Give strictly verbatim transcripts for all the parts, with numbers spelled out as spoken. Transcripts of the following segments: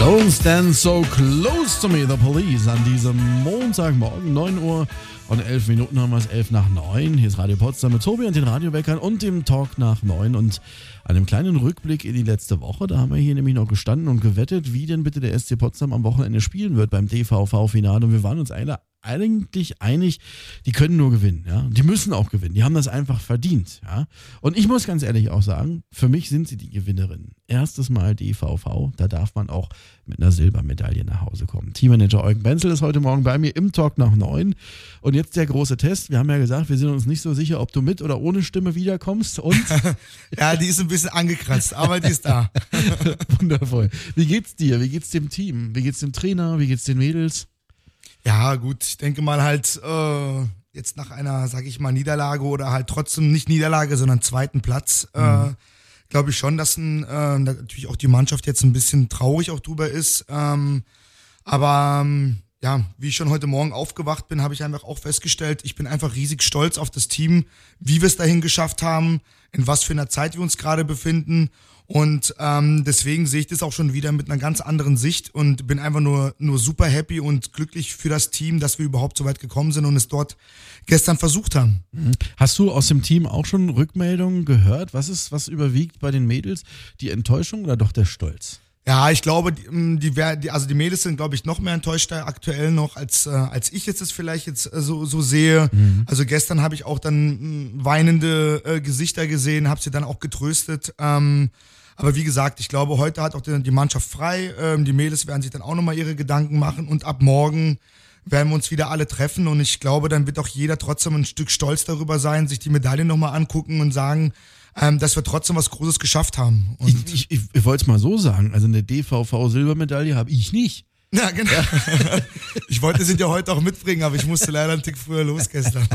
Don't stand so close to me, the police, an diesem Montagmorgen, neun Uhr und elf Minuten haben wir es, elf nach neun. Hier ist Radio Potsdam mit Tobi und den Radioweckern und dem Talk nach neun und einem kleinen Rückblick in die letzte Woche. Da haben wir hier nämlich noch gestanden und gewettet, wie denn bitte der S C Potsdam am Wochenende spielen wird beim D V V-Finale. Und wir waren uns alle eigentlich einig, die können nur gewinnen, ja. Die müssen auch gewinnen. Die haben das einfach verdient, ja. Und ich muss ganz ehrlich auch sagen, für mich sind sie die Gewinnerin. Erstes Mal D V V, da darf man auch mit einer Silbermedaille nach Hause kommen. Teammanager Eugen Benzel ist heute Morgen bei mir im Talk nach neun. Und jetzt der große Test. Wir haben ja gesagt, wir sind uns nicht so sicher, ob du mit oder ohne Stimme wiederkommst. Und ja, die ist ein bisschen angekratzt, aber die ist da. Wundervoll. Wie geht's dir? Wie geht's dem Team? Wie geht's dem Trainer? Wie geht's den Mädels? Ja, gut, ich denke mal halt äh, jetzt nach einer, sag ich mal, Niederlage oder halt trotzdem nicht Niederlage, sondern zweiten Platz, mhm. äh, glaube ich schon, dass ein, äh, natürlich auch die Mannschaft jetzt ein bisschen traurig auch drüber ist. Ähm, aber ähm, ja, wie ich schon heute Morgen aufgewacht bin, habe ich einfach auch festgestellt, ich bin einfach riesig stolz auf das Team, wie wir es dahin geschafft haben, in was für einer Zeit wir uns gerade befinden. Und ähm, deswegen sehe ich das auch schon wieder mit einer ganz anderen Sicht und bin einfach nur nur super happy und glücklich für das Team, dass wir überhaupt so weit gekommen sind und es dort gestern versucht haben. Hast du aus dem Team auch schon Rückmeldungen gehört? Was ist, was überwiegt bei den Mädels? Die Enttäuschung oder doch der Stolz? Ja, ich glaube, die, die, also die Mädels sind, glaube ich, noch mehr enttäuscht aktuell noch, als äh, als ich jetzt es vielleicht jetzt äh, so so sehe. Mhm. Also gestern habe ich auch dann mh, weinende äh, Gesichter gesehen, habe sie dann auch getröstet. Ähm, aber wie gesagt, ich glaube, heute hat auch die, die Mannschaft frei. Ähm, die Mädels werden sich dann auch nochmal ihre Gedanken machen und ab morgen werden wir uns wieder alle treffen und ich glaube, dann wird auch jeder trotzdem ein Stück stolz darüber sein, sich die Medaille nochmal angucken und sagen, Ähm, dass wir trotzdem was Großes geschafft haben. Und ich ich, ich, ich wollte es mal so sagen, also eine D V V-Silbermedaille habe ich nicht. Ja, genau. Ja. Ich wollte sie ja heute auch mitbringen, aber ich musste leider einen Tick früher los gestern.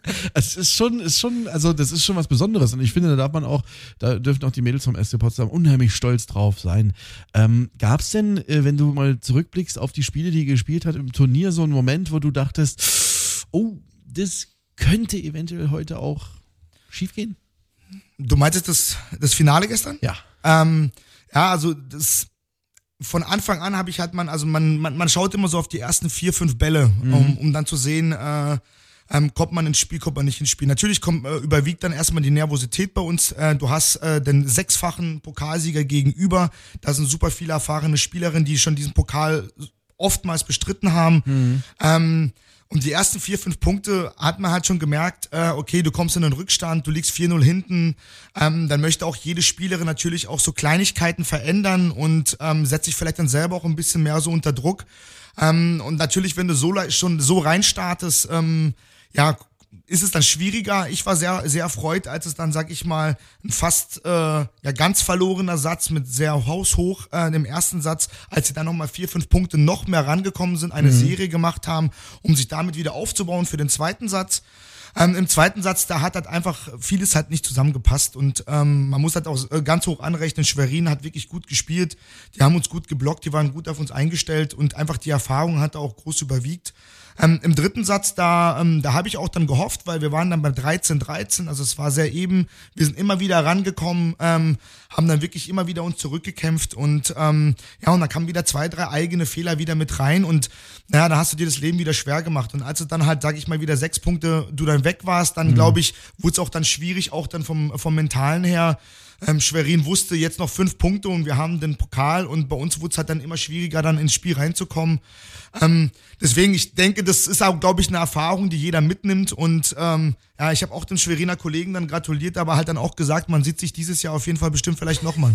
Es ist schon, ist schon, also das ist schon was Besonderes und ich finde, da darf man auch, da dürfen auch die Mädels vom S C Potsdam unheimlich stolz drauf sein. Ähm, Gab es denn, äh, wenn du mal zurückblickst auf die Spiele, die ihr gespielt habt im Turnier, so einen Moment, wo du dachtest, oh, das könnte eventuell heute auch schiefgehen? Du meintest das, das Finale gestern? Ja. Ähm, ja, also das von Anfang an habe ich halt man, also man, man, man schaut immer so auf die ersten vier, fünf Bälle, mhm. um, um dann zu sehen, äh, ähm, kommt man ins Spiel, kommt man nicht ins Spiel. Natürlich kommt, äh, überwiegt dann erstmal die Nervosität bei uns. Äh, du hast äh, den sechsfachen Pokalsieger gegenüber. Da sind super viele erfahrene Spielerinnen, die schon diesen Pokal oftmals bestritten haben. Mhm. Ähm, Und die ersten vier, fünf Punkte hat man halt schon gemerkt, äh, okay, du kommst in den Rückstand, du liegst vier null hinten, ähm, dann möchte auch jede Spielerin natürlich auch so Kleinigkeiten verändern und ähm, setzt sich vielleicht dann selber auch ein bisschen mehr so unter Druck. Ähm, und natürlich, wenn du so schon so reinstartest, ähm, ja, ist es dann schwieriger. Ich war sehr, sehr erfreut, als es dann, sag ich mal, ein fast äh, ja ganz verlorener Satz mit sehr haushoch äh, im ersten Satz, als sie dann nochmal vier, fünf Punkte noch mehr rangekommen sind, eine mhm. Serie gemacht haben, um sich damit wieder aufzubauen für den zweiten Satz. Ähm, Im zweiten Satz, da hat halt einfach vieles halt nicht zusammengepasst und ähm, man muss halt auch ganz hoch anrechnen, Schwerin hat wirklich gut gespielt, die haben uns gut geblockt, die waren gut auf uns eingestellt und einfach die Erfahrung hat auch groß überwiegt. Ähm, Im dritten Satz, da ähm, da habe ich auch dann gehofft, weil wir waren dann bei dreizehn dreizehn, also es war sehr eben, wir sind immer wieder rangekommen, ähm, haben dann wirklich immer wieder uns zurückgekämpft und ähm, ja, und dann kamen wieder zwei, drei eigene Fehler wieder mit rein und naja, da hast du dir das Leben wieder schwer gemacht und als es dann halt, sag ich mal, wieder sechs Punkte du dann weg warst, dann mhm. glaube ich, wurde es auch dann schwierig, auch dann vom, vom Mentalen her. Ähm, Schwerin wusste jetzt noch fünf Punkte und wir haben den Pokal und bei uns wurde es halt dann immer schwieriger, dann ins Spiel reinzukommen. Ähm, deswegen, ich denke, das ist auch, glaube ich, eine Erfahrung, die jeder mitnimmt und ähm, ja, ich habe auch den Schweriner Kollegen dann gratuliert, aber halt dann auch gesagt, man sieht sich dieses Jahr auf jeden Fall bestimmt vielleicht nochmal.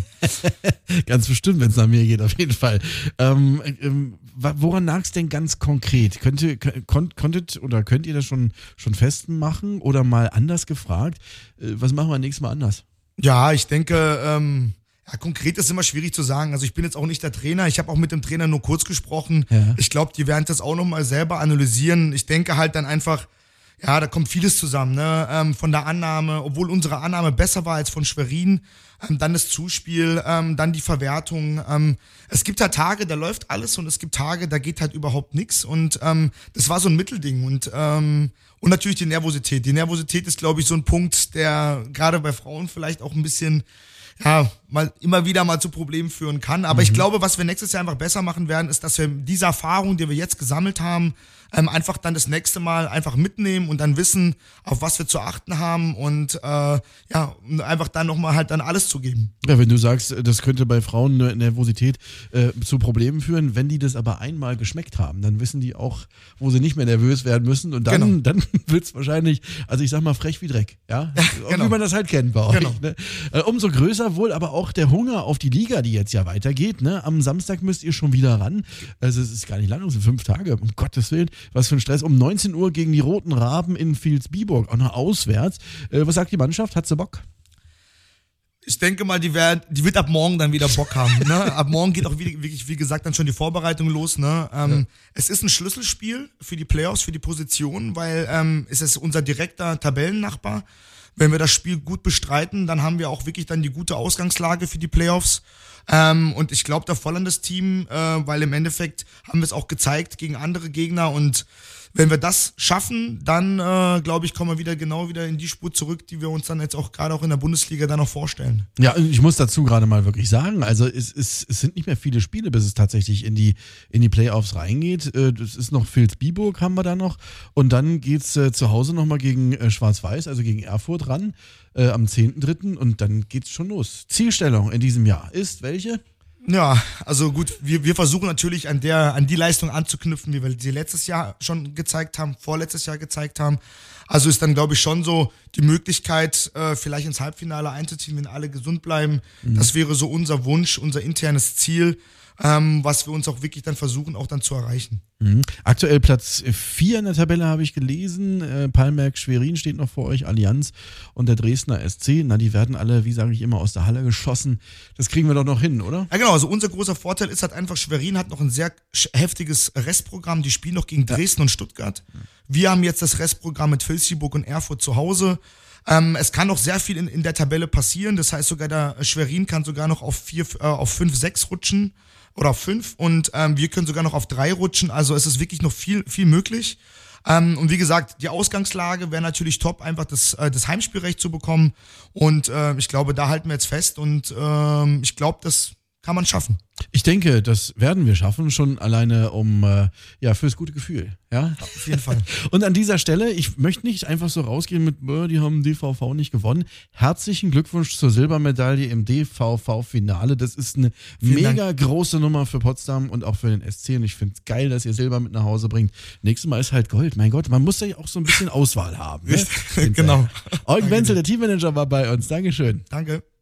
Ganz bestimmt, wenn es nach mir geht, auf jeden Fall. Ähm, ähm, woran lag es denn ganz konkret? Könnte, kon, konntet oder könnt ihr das schon, schon festmachen oder mal anders gefragt? Äh, was machen wir nächstes Mal anders? Ja, ich denke, ähm, ja, konkret ist immer schwierig zu sagen. Also ich bin jetzt auch nicht der Trainer. Ich habe auch mit dem Trainer nur kurz gesprochen. Ja. Ich glaube, die werden das auch nochmal selber analysieren. Ich denke halt dann einfach, ja, da kommt vieles zusammen, ne? Ähm, von der Annahme, obwohl unsere Annahme besser war als von Schwerin, ähm, dann das Zuspiel, ähm, dann die Verwertung. Ähm, es gibt halt Tage, da läuft alles und es gibt Tage, da geht halt überhaupt nichts. Und ähm, das war so ein Mittelding. Und ähm, Und natürlich die Nervosität. Die Nervosität ist, glaube ich, so ein Punkt, der gerade bei Frauen vielleicht auch ein bisschen ja, mal immer wieder mal zu Problemen führen kann. Aber mhm. ich glaube, was wir nächstes Jahr einfach besser machen werden, ist, dass wir diese Erfahrung, die wir jetzt gesammelt haben, ähm, einfach dann das nächste Mal einfach mitnehmen und dann wissen, auf was wir zu achten haben und äh, ja, einfach dann nochmal halt dann alles zu geben. Ja, wenn du sagst, das könnte bei Frauen eine Nervosität äh, zu Problemen führen, wenn die das aber einmal geschmeckt haben, dann wissen die auch, wo sie nicht mehr nervös werden müssen und dann, genau. dann wird es wahrscheinlich, also ich sag mal frech wie Dreck, ja, ja genau. Wie man das halt kennt bei euch. Genau. Ne? Äh, umso größer wohl aber auch der Hunger auf die Liga, die jetzt ja weitergeht. Ne? Am Samstag müsst ihr schon wieder ran. Also es ist gar nicht lang, es sind fünf Tage, um Gottes Willen. Was für ein Stress. Um neunzehn Uhr gegen die Roten Raben in Vilsbiburg, auch noch auswärts. Äh, was sagt die Mannschaft? Hat sie Bock? Ich denke mal, die, werden, die wird ab morgen dann wieder Bock haben. Ne? Ab morgen geht auch wie, wirklich, wie gesagt, dann schon die Vorbereitung los. Ne? Ähm, ja. Es ist ein Schlüsselspiel für die Playoffs, für die Position, weil ähm, es ist unser direkter Tabellennachbar. Wenn wir das Spiel gut bestreiten, dann haben wir auch wirklich dann die gute Ausgangslage für die Playoffs. Ähm, und ich glaube da voll an das Team, äh, weil im Endeffekt haben wir es auch gezeigt gegen andere Gegner und wenn wir das schaffen, dann äh, glaube ich, kommen wir wieder genau wieder in die Spur zurück, die wir uns dann jetzt auch gerade auch in der Bundesliga dann noch vorstellen. Ja, ich muss dazu gerade mal wirklich sagen, also es, es, es sind nicht mehr viele Spiele, bis es tatsächlich in die, in die Playoffs reingeht. Das ist noch Vilsbiburg haben wir da noch und dann geht's äh, zu Hause nochmal gegen äh, Schwarz-Weiß, also gegen Erfurt ran äh, am zehnten dritten und dann geht's schon los. Zielstellung in diesem Jahr ist welche? Ja, also gut, wir, wir versuchen natürlich an der, an die Leistung anzuknüpfen, wie wir sie letztes Jahr schon gezeigt haben, vorletztes Jahr gezeigt haben. Also ist dann, glaube ich, schon so die Möglichkeit, äh, vielleicht ins Halbfinale einzuziehen, wenn alle gesund bleiben. Mhm. Das wäre so unser Wunsch, unser internes Ziel, ähm, was wir uns auch wirklich dann versuchen, auch dann zu erreichen. Mhm. Aktuell Platz vier in der Tabelle habe ich gelesen. Äh, Palmberg Schwerin steht noch vor euch, Allianz und der Dresdner S C. Na, die werden alle, wie sage ich immer, aus der Halle geschossen. Das kriegen wir doch noch hin, oder? Ja, genau. Also unser großer Vorteil ist halt einfach, Schwerin hat noch ein sehr heftiges Restprogramm. Die spielen noch gegen Dresden ja. und Stuttgart. Wir haben jetzt das Restprogramm mit Vilsbiburg und Erfurt zu Hause. Ähm, es kann noch sehr viel in, in der Tabelle passieren. Das heißt, sogar der Schwerin kann sogar noch auf vier, äh, auf fünf, sechs rutschen. Oder auf fünf und ähm, wir können sogar noch auf drei rutschen, also es ist wirklich noch viel, viel möglich. Ähm, und wie gesagt, die Ausgangslage wäre natürlich top, einfach das, äh, das Heimspielrecht zu bekommen und äh, ich glaube, da halten wir jetzt fest und äh, ich glaube, das kann man schaffen. Ich denke, das werden wir schaffen, schon alleine um, äh, ja, fürs gute Gefühl, ja? Auf jeden Fall. Und an dieser Stelle, ich möchte nicht einfach so rausgehen mit, die haben D V V nicht gewonnen. Herzlichen Glückwunsch zur Silbermedaille im D V V-Finale. Das ist eine Vielen mega Dank. große Nummer für Potsdam und auch für den S C und ich finde es geil, dass ihr Silber mit nach Hause bringt. Nächstes Mal ist halt Gold. Mein Gott, man muss ja auch so ein bisschen Auswahl haben. Ne? Genau. Eugen Wenzel, der Teammanager, war bei uns. Dankeschön. Danke.